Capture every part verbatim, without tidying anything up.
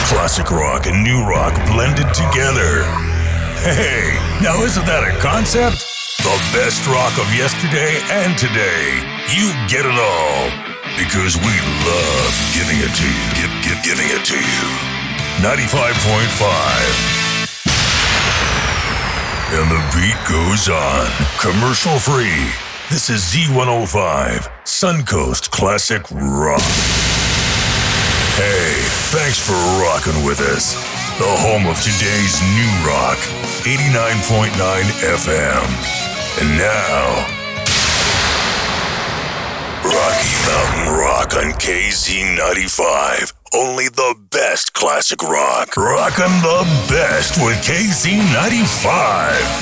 Classic rock and new rock blended together. Hey, now isn't that a concept? The best rock of yesterday and today. You get it all. Because we love giving it to you. Give, give, giving it to you. ninety-five point five. And the beat goes on. Commercial free. This is Z one oh five, Suncoast Classic Rock. Hey, thanks for rocking with us. The home of today's new rock, eighty-nine point nine F M. And now, Rocky Mountain Rock on K Z ninety-five. Only the best classic rock. Rockin' the best with K Z ninety-five.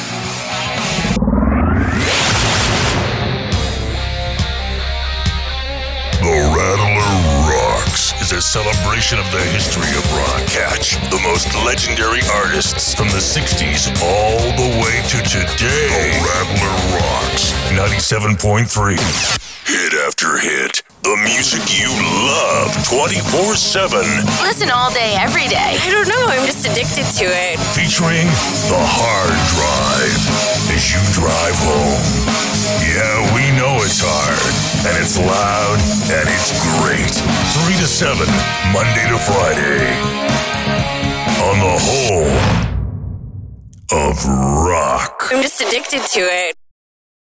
The Rattler Rocks is a celebration of the history of rock. Catch the most legendary artists from the sixties all the way to today. The Rattler Rocks, ninety-seven point three. Hit after hit. The music you love twenty-four seven. Listen all day, every day. I don't know, I'm just addicted to it. Featuring The Hard Drive as you drive home. Yeah, we know it's hard, and it's loud, and it's great. three to seven, Monday to Friday. On the whole of rock. I'm just addicted to it.